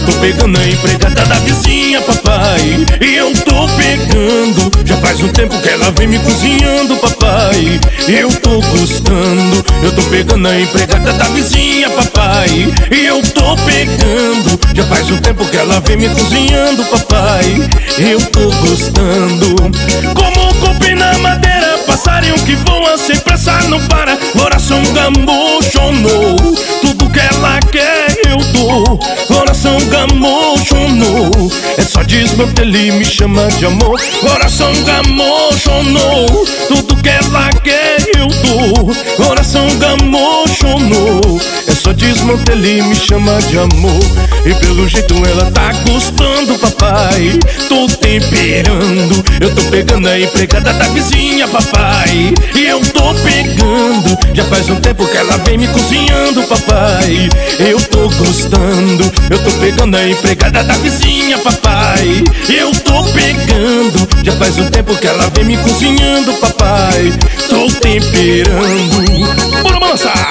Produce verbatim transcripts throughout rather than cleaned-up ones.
tô pegando a empregada da vizinha, papai. E eu tô pegando, já faz um tempo que ela vem me cozinhando, papai. Eu tô gostando, eu tô pegando a empregada da vizinha, papai. E eu tô pegando, já faz um tempo que ela vem me cozinhando, papai. Eu tô gostando. Como cupim na madeira, passarinho que voa sem pressa não para. Coração gamochonou, tudo que ela quer eu dou. Coração gamochonou, é só desmantelar e me chama de amor. Coração gamochonou, tudo que ela quer eu dou. Coração gamochonou, é só desmantelar e me chama de amor. E pelo jeito ela tá gostando, papai. Tô temperando, eu tô pegando a empregada da vizinha, papai. E eu tô pegando, já faz um tempo que ela vem me cozinhando, papai. Eu tô gostando, eu tô pegando a empregada da vizinha, papai. Eu tô pegando, já faz um tempo que ela vem me cozinhando, papai. Tô temperando. Bora balançar!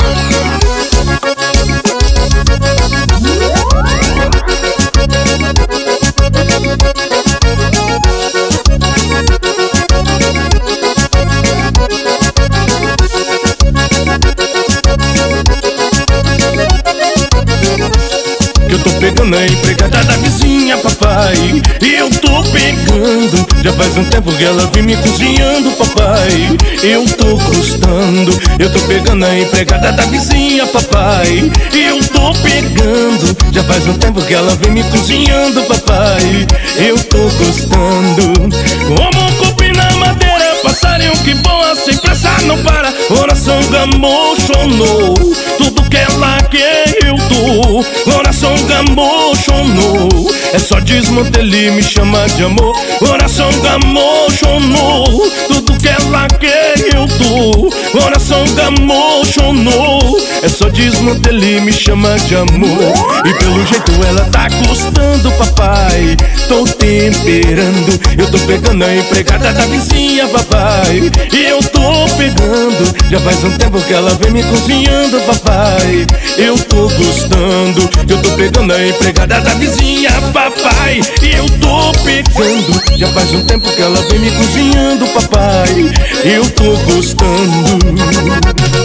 Eu tô pegando a empregada da vizinha, papai. E eu tô pegando, já faz um tempo que ela vem me cozinhando, papai. Eu tô gostando, eu tô pegando a empregada da vizinha, papai. E eu tô pegando, já faz um tempo que ela vem me cozinhando, papai. Eu tô gostando. Como cupim na madeira, passarinho que voa sem pressa não para. Coração gamochonou, tudo que ela quer eu dou. Coração gamochonou, é só desmantelar e me chama de amor. Coração gamochonou, tudo que ela quer eu dou. Coração gamochonou, é só desmantelar e me chama de amor. E pelo jeito ela tá gostando, papai. Tô temperando, eu tô pegando a empregada da vizinha, papai. E eu tô pegando, já faz um tempo que ela vem me cozinhando, papai. Eu tô gostando, eu tô pegando a empregada da vizinha, papai. E eu tô pegando, já faz um tempo que ela vem me cozinhando, papai. Eu tô gostando.